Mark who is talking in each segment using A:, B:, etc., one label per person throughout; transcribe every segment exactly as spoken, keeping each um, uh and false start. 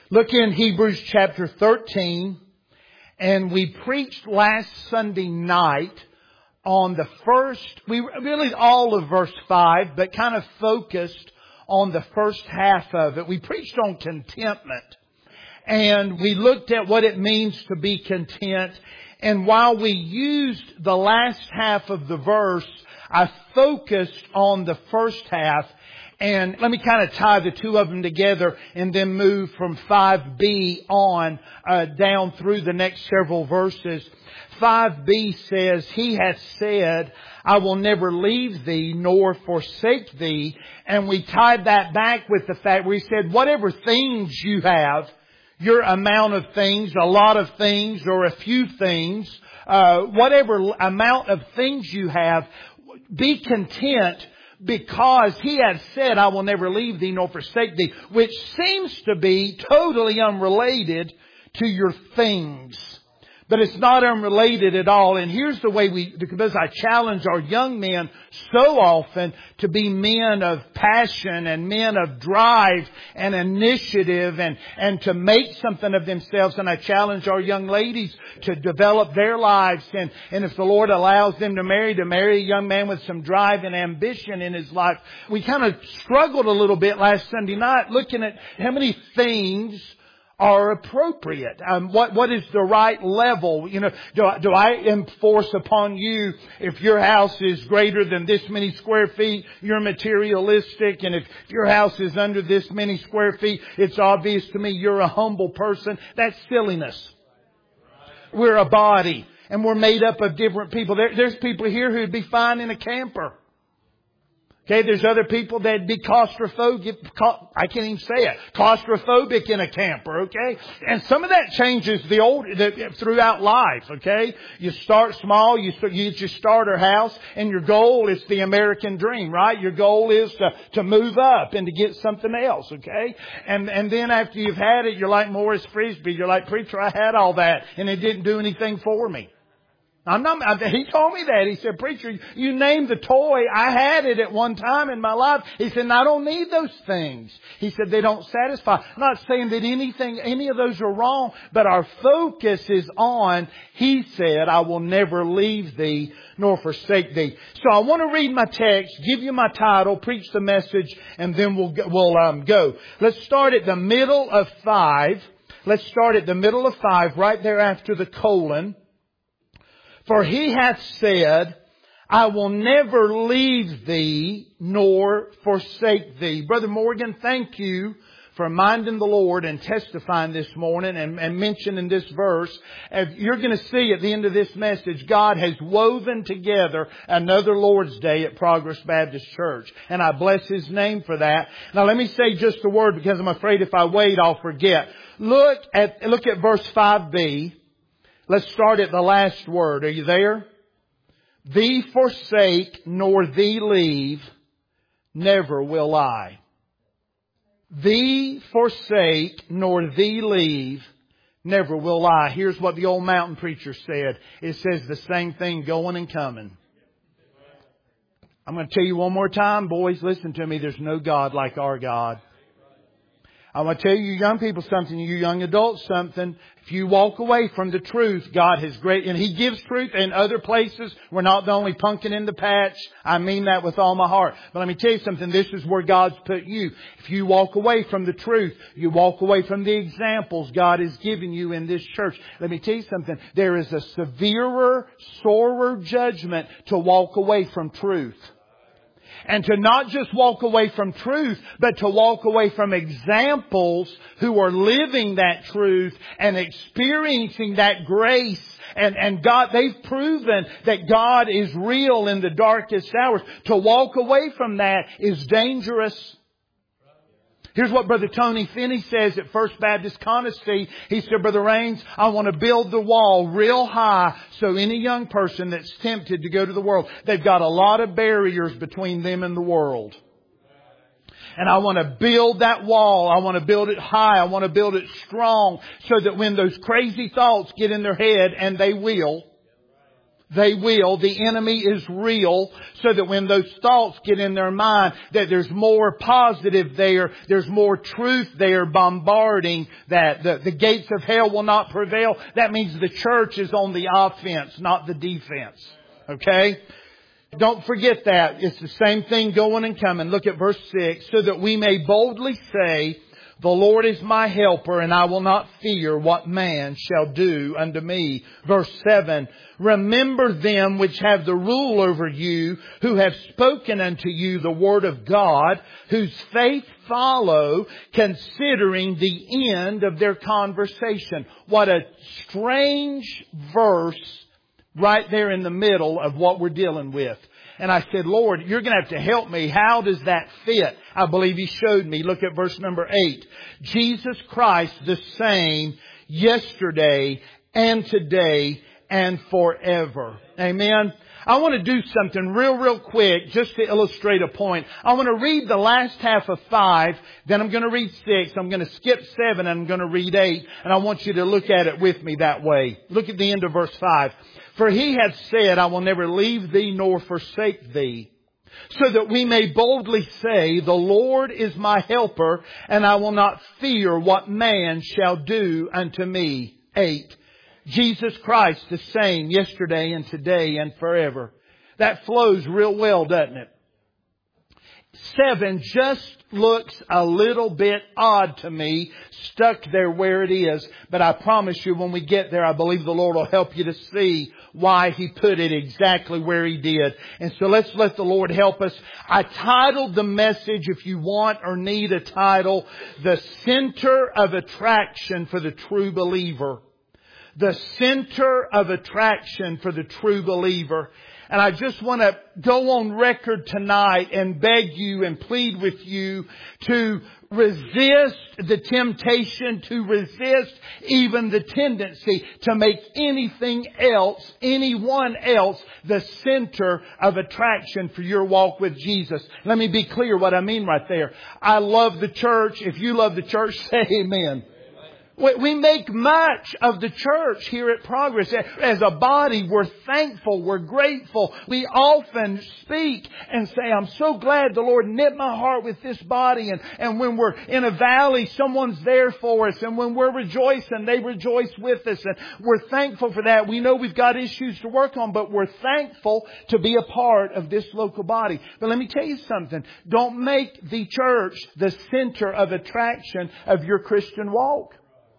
A: Look in Hebrews chapter thirteen, and we preached last Sunday night on the first, we really all of verse five, but kind of focused on the first half of it. We preached on contentment, and we looked at what it means to be content. And while we used the last half of the verse, I focused on the first half. And let me kind of tie the two of them together and then move from five B on uh, down through the next several verses. five B says, He hath said, I will never leave thee nor forsake thee. And we tied that back with the fact we said, whatever things you have, your amount of things, a lot of things, or a few things, uh, whatever amount of things you have, be content, because He had said, I will never leave thee nor forsake thee, which seems to be totally unrelated to your things. But it's not unrelated at all. And here's the way we, because I challenge our young men so often to be men of passion and men of drive and initiative and, and to make something of themselves. And I challenge our young ladies to develop their lives. And, and if the Lord allows them to marry, to marry a young man with some drive and ambition in his life. We kind of struggled a little bit last Sunday night looking at how many things are appropriate. Um, what what is the right level? You know, do I, do I enforce upon you, if your house is greater than this many square feet, you're materialistic, and if your house is under this many square feet, it's obvious to me you're a humble person. That's silliness. We're a body, and we're made up of different people. There, there's people here who'd be fine in a camper. Okay, there's other people that'd be claustrophobic, I can't even say it, claustrophobic in a camper, okay? And some of that changes the old, the, throughout life, okay? You start small, you, you get your starter house, and your goal is the American dream, right? Your goal is to, to move up and to get something else, okay? And, and then after you've had it, you're like Morris Frisbee, you're like, preacher, I had all that, and it didn't do anything for me. I'm not, he told me that. He said, preacher, you named the toy. I had it at one time in my life. He said, and I don't need those things. He said, they don't satisfy. I'm not saying that anything, any of those are wrong, but our focus is on, He said, I will never leave thee nor forsake thee. So I want to read my text, give you my title, preach the message, and then we'll, we'll um, go. Let's start at the middle of five. Let's start at the middle of five, right there after the colon. For He hath said, I will never leave thee nor forsake thee. Brother Morgan, thank you for minding the Lord and testifying this morning and, and mentioning this verse. As you're going to see at the end of this message, God has woven together another Lord's Day at Progress Baptist Church. And I bless His name for that. Now let me say just a word, because I'm afraid if I wait, I'll forget. Look at, look at verse five B. Let's start at the last word. Are you there? Thee forsake nor thee leave, never will I. Thee forsake nor thee leave, never will I. Here's what the old mountain preacher said. It says the same thing going and coming. I'm going to tell you one more time, boys. Listen to me. There's no God like our God. I want to tell you young people something, you young adults something. If you walk away from the truth, God has great, and He gives truth in other places. We're not the only pumpkin in the patch. I mean that with all my heart. But let me tell you something, this is where God's put you. If you walk away from the truth, you walk away from the examples God has given you in this church. Let me tell you something, there is a severer, sorer judgment to walk away from truth. And to not just walk away from truth, but to walk away from examples who are living that truth and experiencing that grace. And, and God, they've proven that God is real in the darkest hours. To walk away from that is dangerous. Here's what Brother Tony Finney says at First Baptist Conisty. He said, Brother Raines, I want to build the wall real high so any young person that's tempted to go to the world, they've got a lot of barriers between them and the world. And I want to build that wall. I want to build it high. I want to build it strong so that when those crazy thoughts get in their head, and they will, They will. The enemy is real, so that when those thoughts get in their mind, that there's more positive there, there's more truth there bombarding that. The, the gates of hell will not prevail. That means the church is on the offense, not the defense. Okay? Don't forget that. It's the same thing going and coming. Look at verse six. So that we may boldly say, the Lord is my helper, and I will not fear what man shall do unto me. Verse seven. Remember them which have the rule over you, who have spoken unto you the word of God, whose faith follow, considering the end of their conversation. What a strange verse right there in the middle of what we're dealing with. And I said, Lord, you're going to have to help me. How does that fit? I believe He showed me. Look at verse number eight. Jesus Christ the same yesterday and today and forever. Amen. I want to do something real, real quick just to illustrate a point. I want to read the last half of five, then I'm going to read six, I'm going to skip seven, and I'm going to read eight, and I want you to look at it with me that way. Look at the end of verse five. For He hath said, I will never leave thee nor forsake thee, so that we may boldly say, the Lord is my helper, and I will not fear what man shall do unto me. Eight. Jesus Christ the same yesterday and today and forever. That flows real well, doesn't it? Seven just looks a little bit odd to me, stuck there where it is. But I promise you, when we get there, I believe the Lord will help you to see why He put it exactly where He did. And so let's let the Lord help us. I titled the message, if you want or need a title, The Center of Attraction for the True Believer. The center of attraction for the true believer. And I just want to go on record tonight and beg you and plead with you to resist the temptation, to resist even the tendency to make anything else, anyone else, the center of attraction for your walk with Jesus. Let me be clear what I mean right there. I love the church. If you love the church, say amen. We make much of the church here at Progress. As a body, we're thankful, we're grateful. We often speak and say, I'm so glad the Lord knit my heart with this body. And, and when we're in a valley, someone's there for us. And when we're rejoicing, they rejoice with us. And we're thankful for that. We know we've got issues to work on, but we're thankful to be a part of this local body. But let me tell you something. Don't make the church the center of attraction of your Christian walk.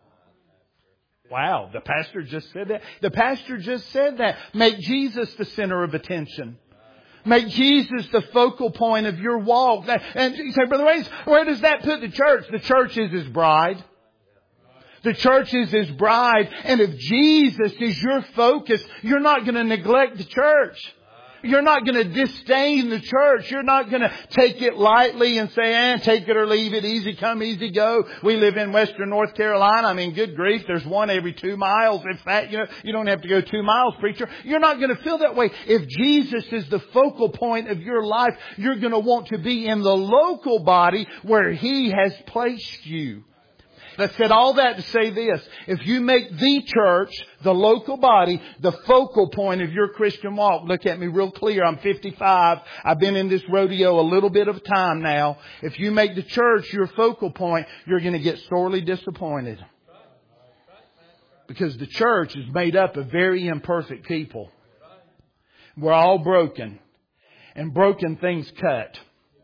A: Wow, the pastor just said that. The pastor just said that. Make Jesus the center of attention. Make Jesus the focal point of your walk. And you say, Brother Wayne, where does that put the church? The church is His bride. The church is His bride. And if Jesus is your focus, you're not going to neglect the church. You're not going to disdain the church. You're not going to take it lightly and say, eh, take it or leave it. Easy come, easy go. We live in Western North Carolina. I mean, good grief. There's one every two miles. In fact, you know, you don't have to go two miles, preacher. You're not going to feel that way. If Jesus is the focal point of your life, you're going to want to be in the local body where He has placed you. I said all that to say this. If you make the church, the local body, the focal point of your Christian walk, look at me real clear. I'm fifty-five. I've been in this rodeo a little bit of time now. If you make the church your focal point, you're going to get sorely disappointed. Because the church is made up of very imperfect people. We're all broken. And broken things cut.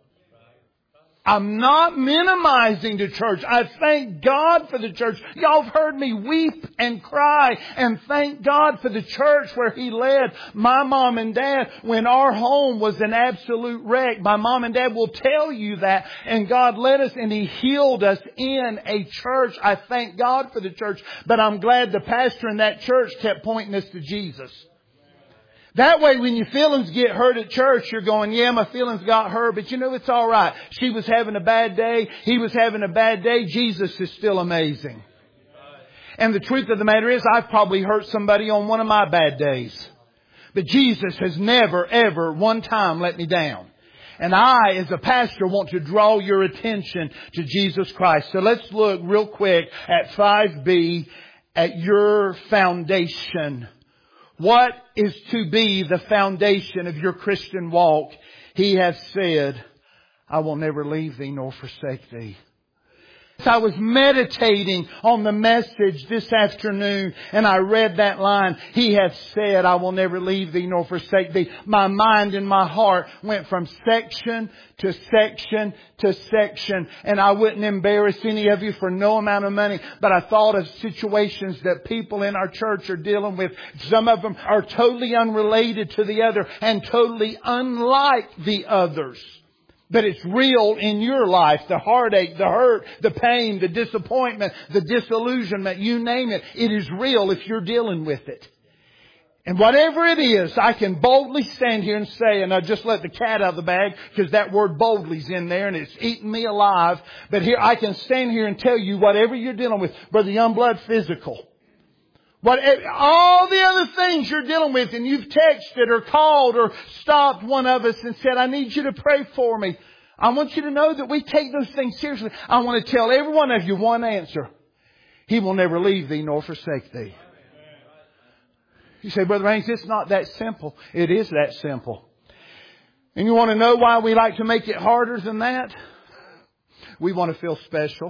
A: I'm not minimizing the church. I thank God for the church. Y'all have heard me weep and cry and thank God for the church where He led my mom and dad when our home was an absolute wreck. My mom and dad will tell you that. And God led us and He healed us in a church. I thank God for the church. But I'm glad the pastor in that church kept pointing us to Jesus. That way, when your feelings get hurt at church, you're going, yeah, my feelings got hurt, but you know, it's all right. She was having a bad day. He was having a bad day. Jesus is still amazing. And the truth of the matter is, I've probably hurt somebody on one of my bad days. But Jesus has never, ever, one time let me down. And I, as a pastor, want to draw your attention to Jesus Christ. So let's look real quick at five B, at your foundation. What is to be the foundation of your Christian walk? He has said, I will never leave thee nor forsake thee. I was meditating on the message this afternoon and I read that line, He hath said, I will never leave thee nor forsake thee. My mind and my heart went from section to section to section, and I wouldn't embarrass any of you for no amount of money, but I thought of situations that people in our church are dealing with. Some of them are totally unrelated to the other and totally unlike the others. But it's real in your life. The heartache, the hurt, the pain, the disappointment, the disillusionment, you name it. It is real if you're dealing with it. And whatever it is, I can boldly stand here and say, and I just let the cat out of the bag because that word boldly's in there and it's eating me alive. But here, I can stand here and tell you whatever you're dealing with, Brother Youngblood, physical. What, all the other things you're dealing with, and you've texted or called or stopped one of us and said, I need you to pray for me. I want you to know that we take those things seriously. I want to tell every one of you one answer. He will never leave thee nor forsake thee. You say, Brother Raines, it's not that simple. It is that simple. And you want to know why we like to make it harder than that? We want to feel special.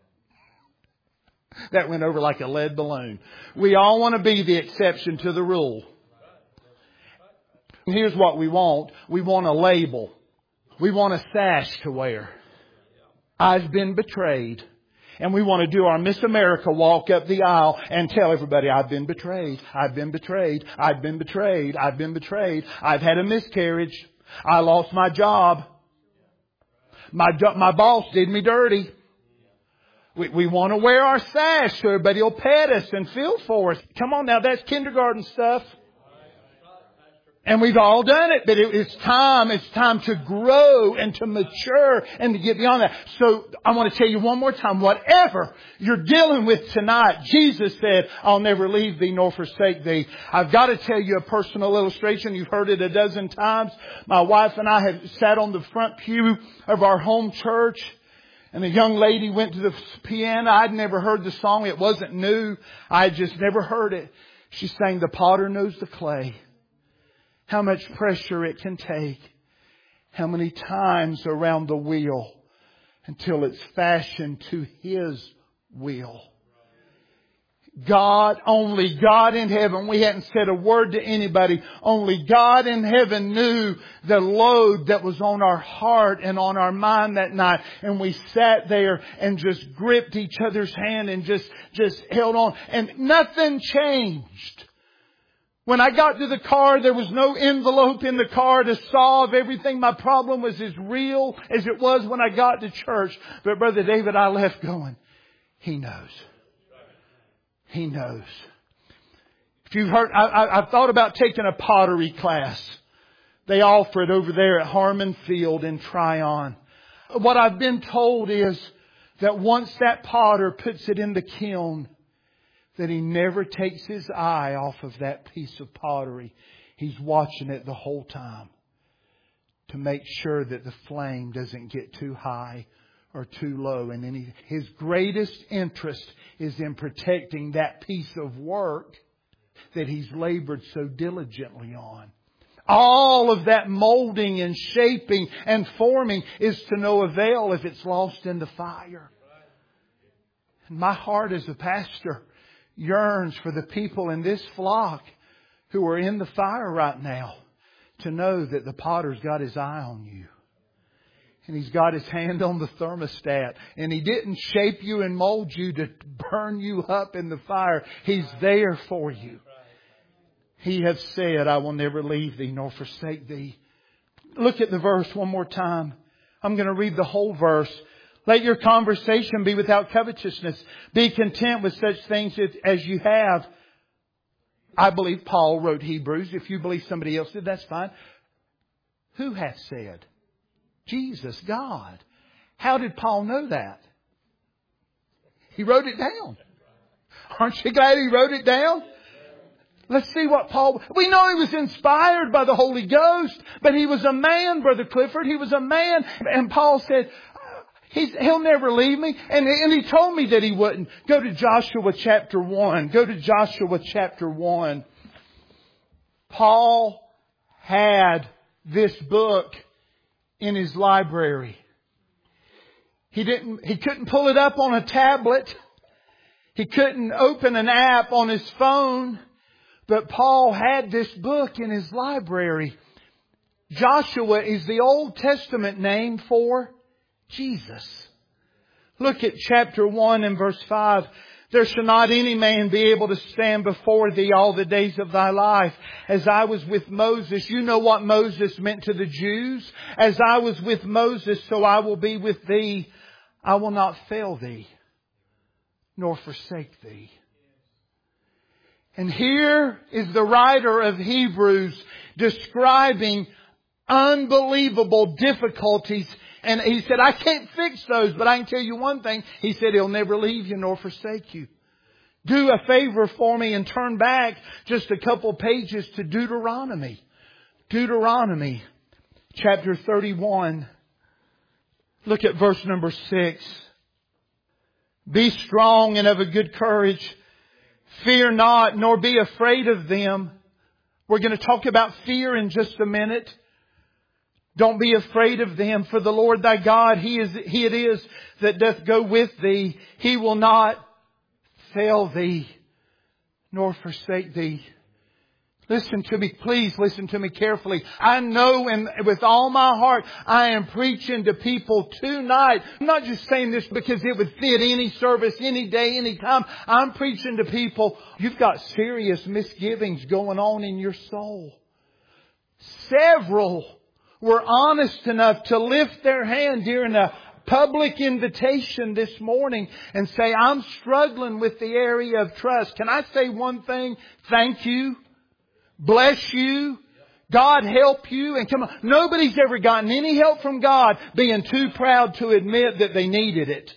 A: That went over like a lead balloon. We all want to be the exception to the rule. And here's what we want. We want a label. We want a sash to wear. I've been betrayed. And we want to do our Miss America walk up the aisle and tell everybody, I've been betrayed. I've been betrayed. I've been betrayed. I've been betrayed. I've had a miscarriage. I lost my job. My, jo- my boss did me dirty. We, we want to wear our sash so everybody will pet us and feel for us. Come on now, that's kindergarten stuff. And we've all done it, but it, it's time, it's time to grow and to mature and to get beyond that. So I want to tell you one more time, whatever you're dealing with tonight, Jesus said, I'll never leave thee nor forsake thee. I've got to tell you a personal illustration. You've heard it a dozen times. My wife and I have sat on the front pew of our home church. And a young lady went to the piano. I'd never heard the song. It wasn't new. I had just never heard it. She sang, The Potter Knows the Clay. How much pressure it can take. How many times around the wheel until it's fashioned to His will. God, only God in heaven. We hadn't said a word to anybody. Only God in heaven knew the load that was on our heart and on our mind that night. And we sat there and just gripped each other's hand and just, just held on. And nothing changed. When I got to the car, there was no envelope in the car to solve everything. My problem was as real as it was when I got to church. But Brother David, I left going, He knows. He knows. If you've heard, I, I, I've thought about taking a pottery class. They offer it over there at Harmon Field in Tryon. What I've been told is that once that potter puts it in the kiln, that he never takes his eye off of that piece of pottery. He's watching it the whole time to make sure that the flame doesn't get too high or too low. And then he, his greatest interest is in protecting that piece of work that he's labored so diligently on. All of that molding and shaping and forming is to no avail if it's lost in the fire. And my heart as a pastor yearns for the people in this flock who are in the fire right now to know that the potter's got his eye on you. And He's got His hand on the thermostat. And He didn't shape you and mold you to burn you up in the fire. He's there for you. He hath said, I will never leave thee nor forsake thee. Look at the verse one more time. I'm going to read the whole verse. Let your conversation be without covetousness. Be content with such things as you have. I believe Paul wrote Hebrews. If you believe somebody else did, that's fine. Who hath said? Jesus, God. How did Paul know that? He wrote it down. Aren't you glad he wrote it down? Let's see what Paul... We know he was inspired by the Holy Ghost, but he was a man, Brother Clifford. He was a man. And Paul said, He's, He'll never leave me. And, and he told me that He wouldn't. Go to Joshua chapter one. Go to Joshua chapter one. Paul had this book in his library. He didn't, he couldn't pull it up on a tablet. He couldn't open an app on his phone. But Paul had this book in his library. Joshua is the Old Testament name for Jesus. Look at chapter one and verse five. There shall not any man be able to stand before thee all the days of thy life. As I was with Moses. You know what Moses meant to the Jews. As I was with Moses, so I will be with thee. I will not fail thee, nor forsake thee. And here is the writer of Hebrews describing unbelievable difficulties. And he said, I can't fix those, but I can tell you one thing. He said, He'll never leave you nor forsake you. Do a favor for me and turn back just a couple pages to Deuteronomy. Deuteronomy chapter thirty-one. Look at verse number six. Be strong and of a good courage. Fear not, nor be afraid of them. We're going to talk about fear in just a minute. Don't be afraid of them, for the Lord thy God, He is He it is that doth go with thee. He will not fail thee, nor forsake thee. Listen to me, please listen to me carefully. I know and with all my heart I am preaching to people tonight. I'm not just saying this because it would fit any service, any day, any time. I'm preaching to people. You've got serious misgivings going on in your soul. Several were honest enough to lift their hand during a public invitation this morning and say, I'm struggling with the area of trust. Can I say one thing? Thank you. Bless you. God help you. And come on. Nobody's ever gotten any help from God being too proud to admit that they needed it.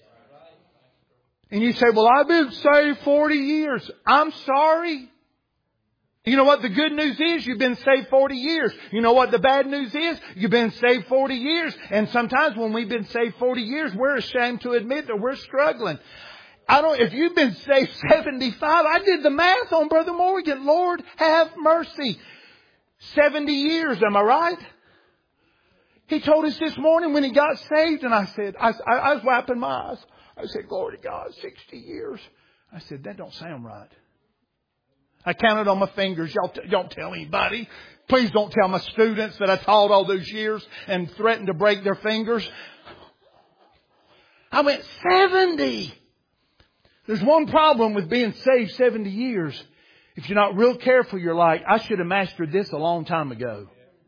A: And you say, well, I've been saved forty years. I'm sorry. You know what the good news is? You've been saved forty years. You know what the bad news is? You've been saved forty years. And sometimes when we've been saved forty years, we're ashamed to admit that we're struggling. I don't, if you've been saved seventy-five, I did the math on Brother Morgan. Lord, have mercy. seventy years, am I right? He told us this morning when he got saved, and I said, I, I, I was wiping my eyes. I said, glory to God, sixty years. I said, that don't sound right. I counted on my fingers. Y'all t- don't tell anybody. Please don't tell my students that I taught all those years and threatened to break their fingers. I went seventy. There's one problem with being saved seventy years. If you're not real careful, you're like, I should have mastered this a long time ago.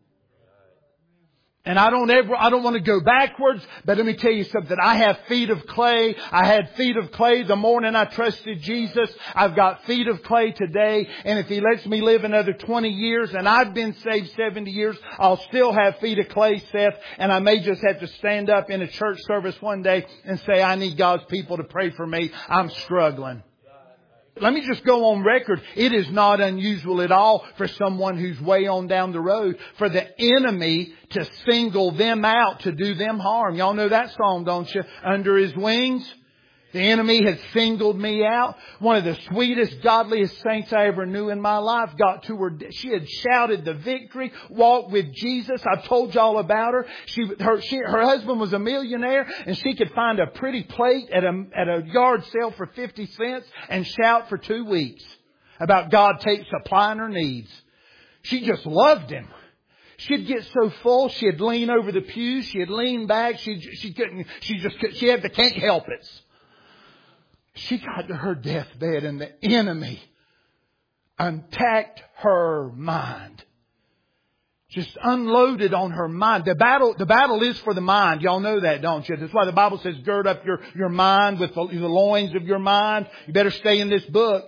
A: And I don't ever, I don't want to go backwards, but let me tell you something. I have feet of clay. I had feet of clay the morning I trusted Jesus. I've got feet of clay today. And if He lets me live another twenty years and I've been saved seventy years, I'll still have feet of clay, Seth. And I may just have to stand up in a church service one day and say, I need God's people to pray for me. I'm struggling. Let me just go on record. It is not unusual at all for someone who's way on down the road for the enemy to single them out to do them harm. Y'all know that song, don't you? Under His wings. The enemy had singled me out. One of the sweetest, godliest saints I ever knew in my life got to her. She had shouted the victory, walked with Jesus. I've told y'all about her. She, her, she, her husband was a millionaire, and she could find a pretty plate at a, at a yard sale for fifty cents and shout for two weeks about God take supplying her needs. She just loved Him. She'd get so full, she'd lean over the pews, she'd lean back, she she couldn't, she just could, she had the can't help it. She got to her deathbed and the enemy attacked her mind. Just unloaded on her mind. The battle, the battle is for the mind. Y'all know that, don't you? That's why the Bible says gird up your, your mind with the, the loins of your mind. You better stay in this book.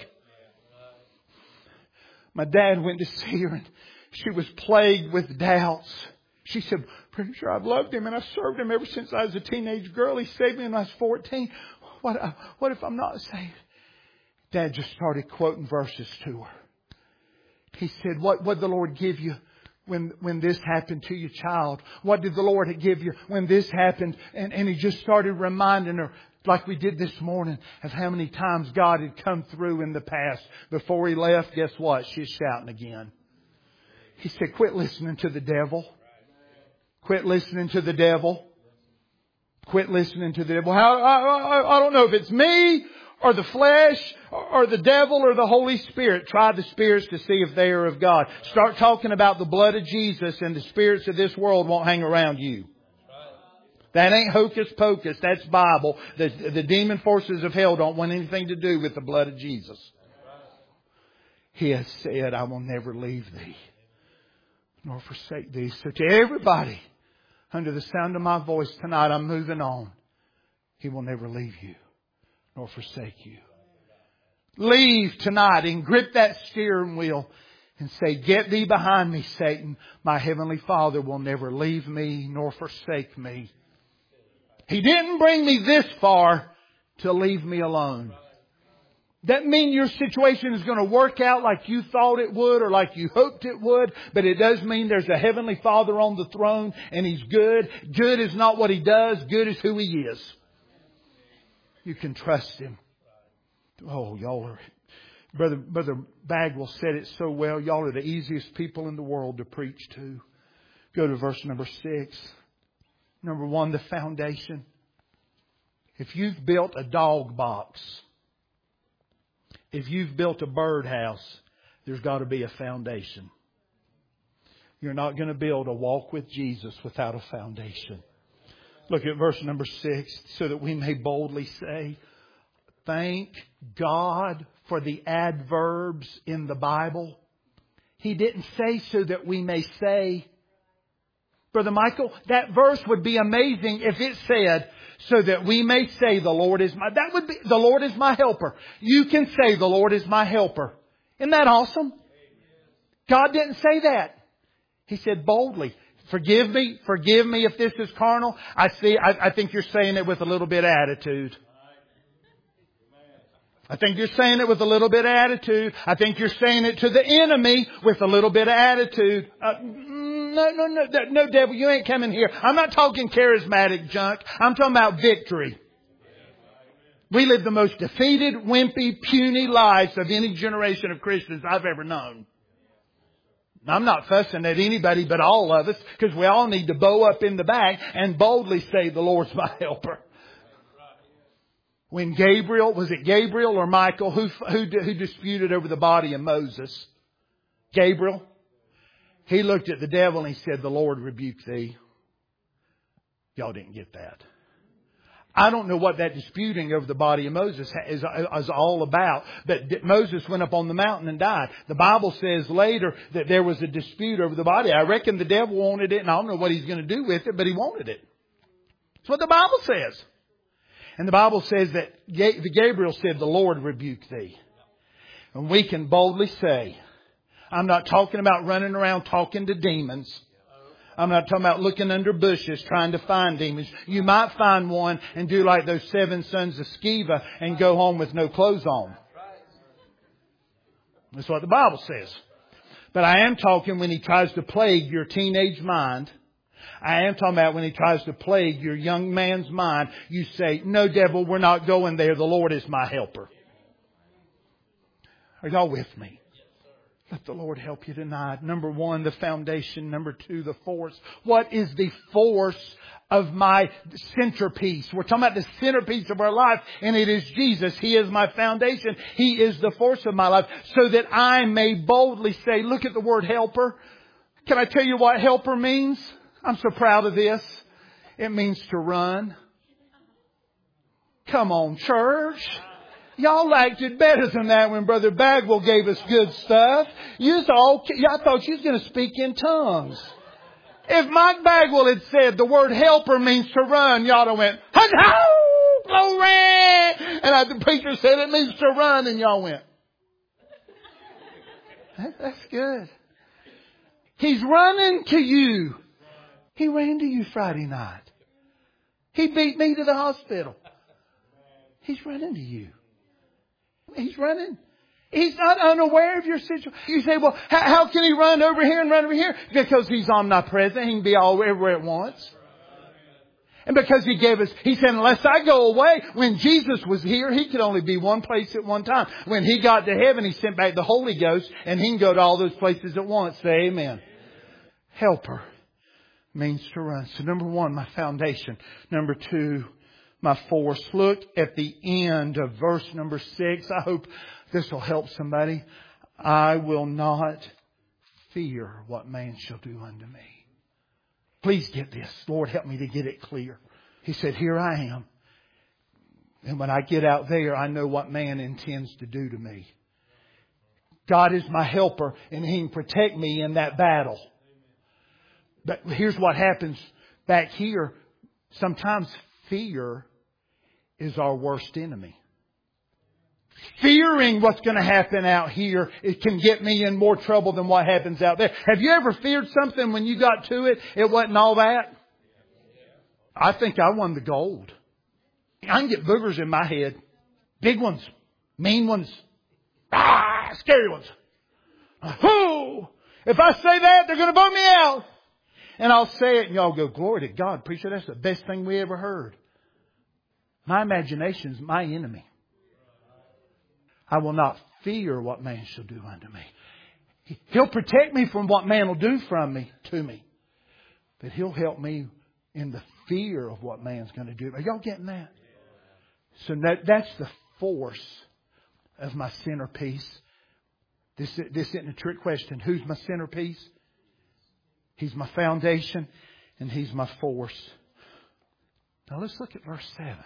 A: My dad went to see her and she was plagued with doubts. She said, preacher, I've loved Him and I've served Him ever since I was a teenage girl. He saved me when I was fourteen. What, what if I'm not saved? Dad just started quoting verses to her. He said, what did the Lord give you when, when this happened to your child? What did the Lord give you when this happened? And, and he just started reminding her, like we did this morning, of how many times God had come through in the past. Before He left, guess what? She's shouting again. He said, quit listening to the devil. Quit listening to the devil. Quit listening to the devil. How, I, I, I don't know if it's me or the flesh or the devil or the Holy Spirit. Try the spirits to see if they are of God. Start talking about the blood of Jesus and the spirits of this world won't hang around you. That ain't hocus pocus. That's Bible. The, the demon forces of hell don't want anything to do with the blood of Jesus. He has said, I will never leave thee nor forsake thee. So to everybody under the sound of my voice tonight, I'm moving on. He will never leave you nor forsake you. Leave tonight and grip that steering wheel and say, get thee behind me, Satan. My Heavenly Father will never leave me nor forsake me. He didn't bring me this far to leave me alone. Doesn't mean your situation is going to work out like you thought it would or like you hoped it would. But it does mean there's a Heavenly Father on the throne and He's good. Good is not what He does. Good is who He is. You can trust Him. Oh, y'all are... Brother, Brother Bagwell said it so well. Y'all are the easiest people in the world to preach to. Go to verse number six. Number one, the foundation. If you've built a dog box... If you've built a birdhouse, there's got to be a foundation. You're not going to build a walk with Jesus without a foundation. Look at verse number six, so that we may boldly say, thank God for the adverbs in the Bible. He didn't say so that we may say. Brother Michael, that verse would be amazing if it said, so that we may say the Lord is my, that would be, the Lord is my helper. You can say the Lord is my helper. Isn't that awesome? God didn't say that. He said boldly, forgive me, forgive me if this is carnal. I see, I, I think you're saying it with a little bit of attitude. I think you're saying it with a little bit of attitude. I think you're saying it to the enemy with a little bit of attitude. Uh, no, no, no, no, devil, you ain't coming here. I'm not talking charismatic junk. I'm talking about victory. We live the most defeated, wimpy, puny lives of any generation of Christians I've ever known. I'm not fussing at anybody but all of us, because we all need to bow up in the back and boldly say, the Lord's my helper. When Gabriel, was it Gabriel or Michael, who, who, who disputed over the body of Moses? Gabriel. He looked at the devil and he said, the Lord rebuke thee. Y'all didn't get that. I don't know what that disputing over the body of Moses is, is all about. But Moses went up on the mountain and died. The Bible says later that there was a dispute over the body. I reckon the devil wanted it, and I don't know what he's going to do with it, but he wanted it. That's what the Bible says. And the Bible says that Gabriel said, the Lord rebuke thee. And we can boldly say, I'm not talking about running around talking to demons. I'm not talking about looking under bushes trying to find demons. You might find one and do like those seven sons of Sceva and go home with no clothes on. That's what the Bible says. But I am talking when he tries to plague your teenage mind. I am talking about when he tries to plague your young man's mind. You say, no, devil, we're not going there. The Lord is my helper. Are y'all with me? Let the Lord help you tonight. Number one, the foundation. Number two, the force. What is the force of my centerpiece? We're talking about the centerpiece of our life, and it is Jesus. He is my foundation. He is the force of my life, so that I may boldly say, look at the word helper. Can I tell you what helper means? I'm so proud of this. It means to run. Come on, church. Y'all acted better than that when Brother Bagwell gave us good stuff. You all, I thought you was going to speak in tongues. If Mike Bagwell had said the word helper means to run, y'all have went, ho, glory. And I, the preacher said it means to run, and y'all went, that, that's good. He's running to you. He ran to you Friday night. He beat me to the hospital. He's running to you. He's running. He's not unaware of your situation. You say, well, how, how can he run over here and run over here? Because he's omnipresent. He can be all everywhere at once. And because he gave us, he said, unless I go away, when Jesus was here, he could only be one place at one time. When he got to heaven, he sent back the Holy Ghost, and he can go to all those places at once. Say amen. helper means to run. So number one, my foundation. Number two, my force. Look at the end of verse number six. I hope this will help somebody. I will not fear what man shall do unto me. Please get this. Lord, help me to get it clear. He said, here I am. And when I get out there, I know what man intends to do to me. God is my helper and He can protect me in that battle. But here's what happens back here. Sometimes fear is our worst enemy. Fearing what's going to happen out here, it can get me in more trouble than what happens out there. Have you ever feared something when you got to it, it wasn't all that? I think I won the gold. I can get boogers in my head. Big ones. Mean ones. Ah, scary ones. Whoo! If I say that, they're going to burn me out. And I'll say it and y'all go, glory to God, preacher, that's the best thing we ever heard. My imagination's my enemy. I will not fear what man shall do unto me. He'll protect me from what man will do from me to me. But He'll help me in the fear of what man's going to do. Are y'all getting that? So that, that's the force of my centerpiece. This, this isn't a trick question. Who's my centerpiece? He's my foundation and He's my force. Now let's look at verse seven.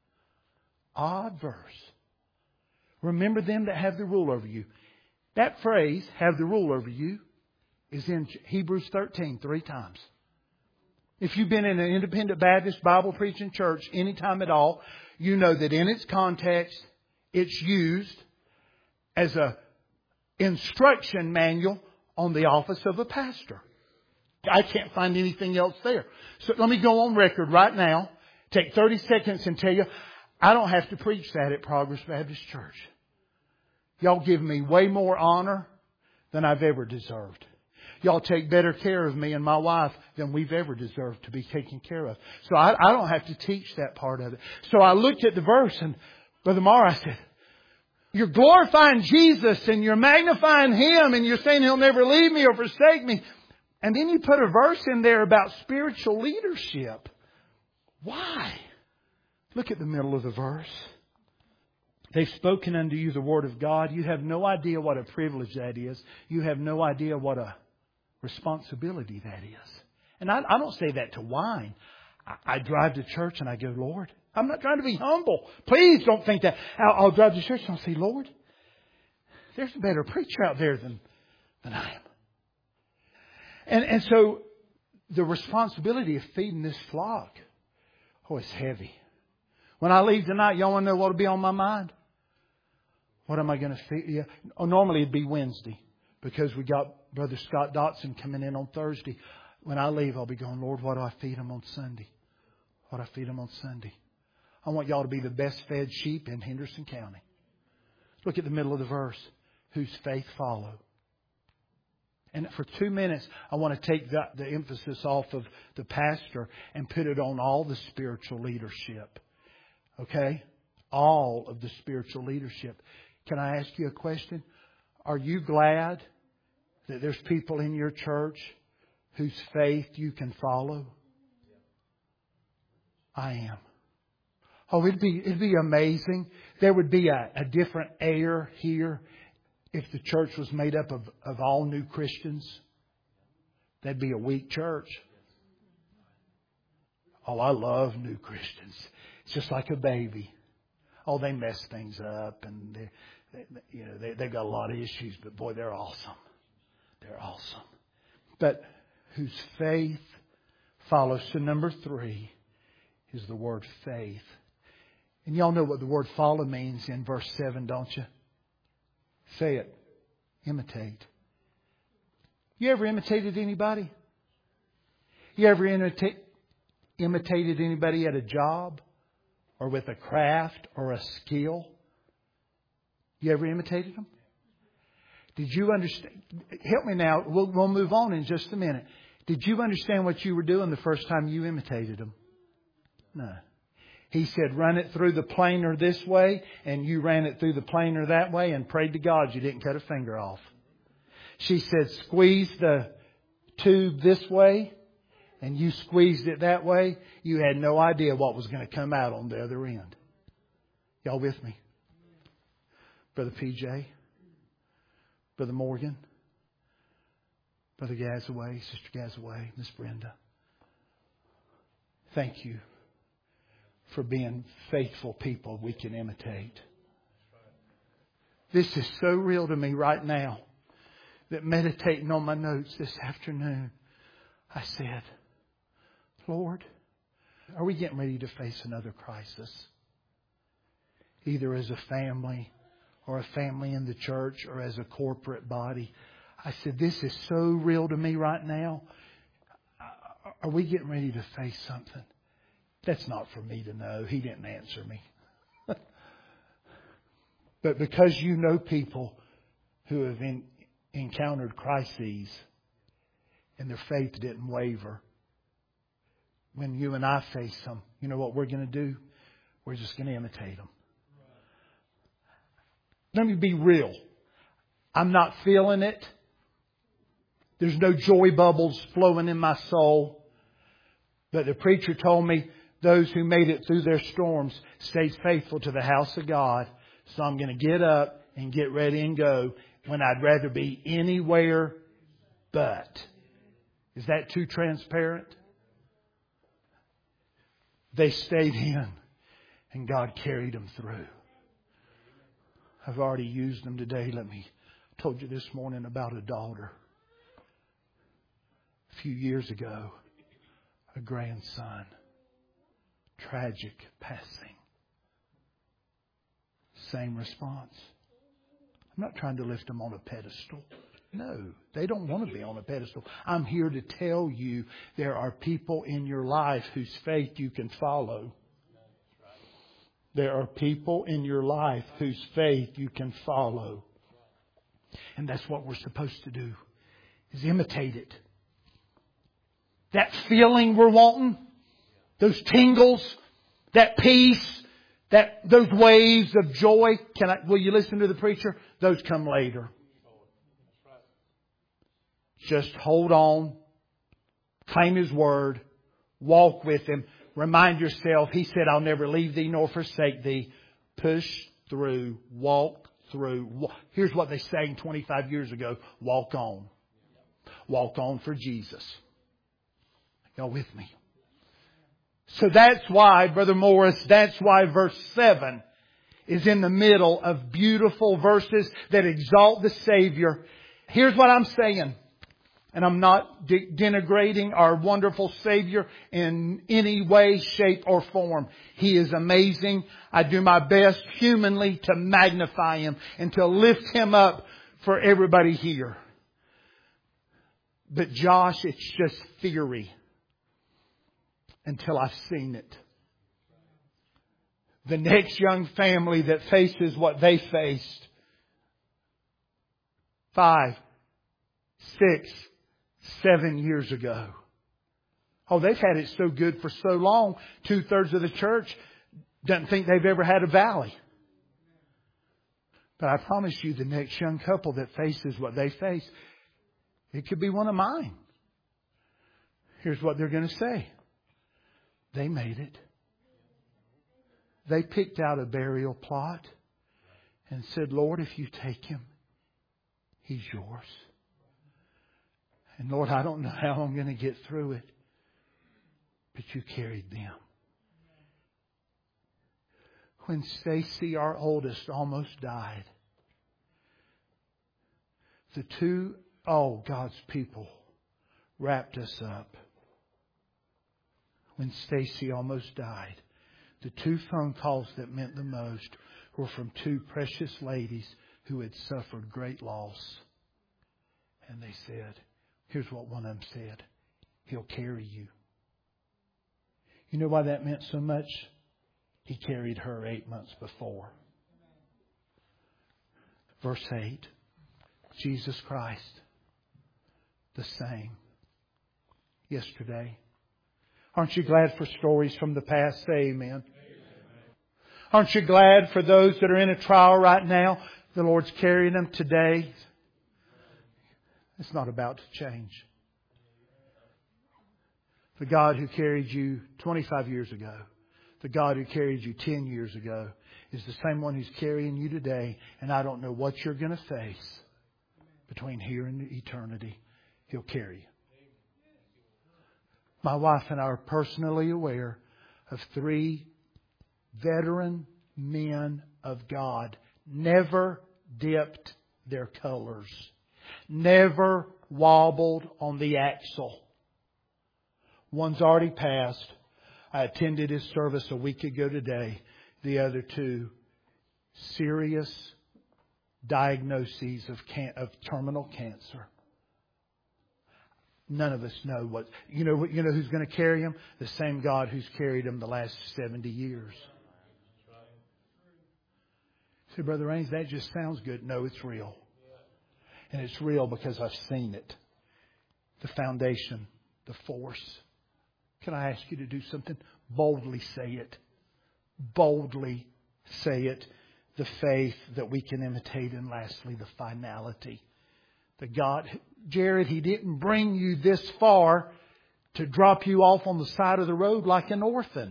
A: Odd verse. Remember them that have the rule over you. That phrase, have the rule over you, is in Hebrews thirteen three times. If you've been in an independent Baptist Bible preaching church any time at all, you know that in its context, it's used as a instruction manual on the office of a pastor. I can't find anything else there. So let me go on record right now, take thirty seconds and tell you, I don't have to preach that at Progress Baptist Church. Y'all give me way more honor than I've ever deserved. Y'all take better care of me and my wife than we've ever deserved to be taken care of. So I, I don't have to teach that part of it. So I looked at the verse and Brother Marr, I said, you're glorifying Jesus and you're magnifying Him and you're saying He'll never leave me or forsake me. And then you put a verse in there about spiritual leadership. Why? Look at the middle of the verse. They've spoken unto you the Word of God. You have no idea what a privilege that is. You have no idea what a responsibility that is. And I, I don't say that to whine. I, I drive to church and I go, Lord, I'm not trying to be humble. Please don't think that. I'll, I'll drive to church and I'll say, Lord, there's a better preacher out there than, than I am. And, and so the responsibility of feeding this flock, oh, it's heavy. When I leave tonight, y'all want to know what will be on my mind? What am I going to feed you? Oh, normally it'd be Wednesday because we got Brother Scott Dotson coming in on Thursday. When I leave, I'll be going, Lord, what do I feed him on Sunday? What do I feed him on Sunday? I want y'all to be the best fed sheep in Henderson County. Look at the middle of the verse. Whose faith follow. And for two minutes, I want to take the, the emphasis off of the pastor and put it on all the spiritual leadership. Okay? All of the spiritual leadership. Can I ask you a question? Are you glad that there's people in your church whose faith you can follow? I am. Oh, it'd be, it'd be amazing. There would be a, a different air here if the church was made up of, of all new Christians. That'd be a weak church. Oh, I love new Christians. It's just like a baby. Oh, they mess things up and they, they, you know, they, they've got a lot of issues, but boy, they're awesome. They're awesome. But whose faith follows. So number three is the word faith. And y'all know what the word follow means in verse seven, don't you? Say it. Imitate. You ever imitated anybody? You ever imita- imitated anybody at a job or with a craft or a skill? You ever imitated them? Did you understand? Help me now. We'll, we'll move on in just a minute. Did you understand what you were doing the first time you imitated them? No. He said, run it through the planer this way, and you ran it through the planer that way and prayed to God you didn't cut a finger off. She said, squeeze the tube this way and you squeezed it that way, you had no idea what was going to come out on the other end. Y'all with me? Brother P J? Brother Morgan? Brother Gazaway? Sister Gazaway? Miss Brenda? Thank you for being faithful people we can imitate. This is so real to me right now that meditating on my notes this afternoon, I said, Lord, are we getting ready to face another crisis? Either as a family or a family in the church or as a corporate body. I said, this is so real to me right now. Are we getting ready to face something? That's not for me to know. He didn't answer me. But because you know people who have in, encountered crises and their faith didn't waver, when you and I face them, you know what we're going to do? We're just going to imitate them. Let me be real. I'm not feeling it. There's no joy bubbles flowing in my soul. But the preacher told me those who made it through their storms stayed faithful to the house of God. So I'm going to get up and get ready and go when I'd rather be anywhere but. Is that too transparent? They stayed in and God carried them through. I've already used them today. Let me, I told you this morning about a daughter. A few years ago, a grandson. Tragic passing. Same response. I'm not trying to lift them on a pedestal. No, they don't want to be on a pedestal. I'm here to tell you there are people in your life whose faith you can follow. There are people in your life whose faith you can follow. And that's what we're supposed to do, is imitate it. That feeling we're wanting, those tingles, that peace, that those waves of joy. Can I, will you listen to the preacher? Those come later. Just hold on. Claim His word. Walk with Him. Remind yourself, He said, I'll never leave thee nor forsake thee. Push through. Walk through. Here's what they sang twenty-five years ago. Walk on. Walk on for Jesus. Y'all with me? So that's why, Brother Morris, that's why verse seven is in the middle of beautiful verses that exalt the Savior. Here's what I'm saying. And I'm not de- denigrating our wonderful Savior in any way, shape, or form. He is amazing. I do my best humanly to magnify Him and to lift Him up for everybody here. But Josh, it's just theory until I've seen it. The next young family that faces what they faced five, six, seven years ago. Oh, they've had it so good for so long. Two-thirds of the church doesn't think they've ever had a valley. But I promise you, the next young couple that faces what they face, it could be one of mine. Here's what they're going to say. They made it. They picked out a burial plot and said, Lord, if you take him, he's yours. And Lord, I don't know how I'm going to get through it, but you carried them. When Stacy, our oldest, almost died, the two, oh, God's people wrapped us up. When Stacy almost died, the two phone calls that meant the most were from two precious ladies who had suffered great loss. And they said, here's what one of them said, he'll carry you. You know why that meant so much? He carried her eight months before. Verse eight, Jesus Christ, the same yesterday. Aren't you glad for stories from the past? Say amen. Amen. Aren't you glad for those that are in a trial right now? The Lord's carrying them today. It's not about to change. The God who carried you twenty-five years ago, the God who carried you ten years ago, is the same one who's carrying you today. And I don't know what you're going to face between here and eternity. He'll carry you. My wife and I are personally aware of three veteran men of God. Never dipped their colors. Never wobbled on the axle. One's already passed. I attended his service a week ago today. The other two, serious diagnoses of can- of terminal cancer. None of us know what you know. You know who's going to carry him? The same God who's carried him the last seventy years. Say, Brother Raines, that just sounds good. No, it's real, and it's real because I've seen it. The foundation, the force. Can I ask you to do something? Boldly say it. Boldly say it. The faith that we can imitate. And lastly, the finality. The God, Jared, He didn't bring you this far to drop you off on the side of the road like an orphan.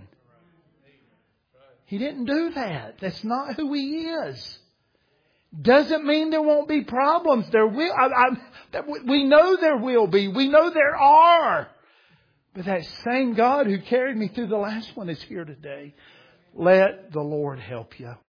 A: He didn't do that. That's not who He is. Doesn't mean there won't be problems. There will. I, I, we know there will be. We know there are. But that same God who carried me through the last one is here today. Let the Lord help you.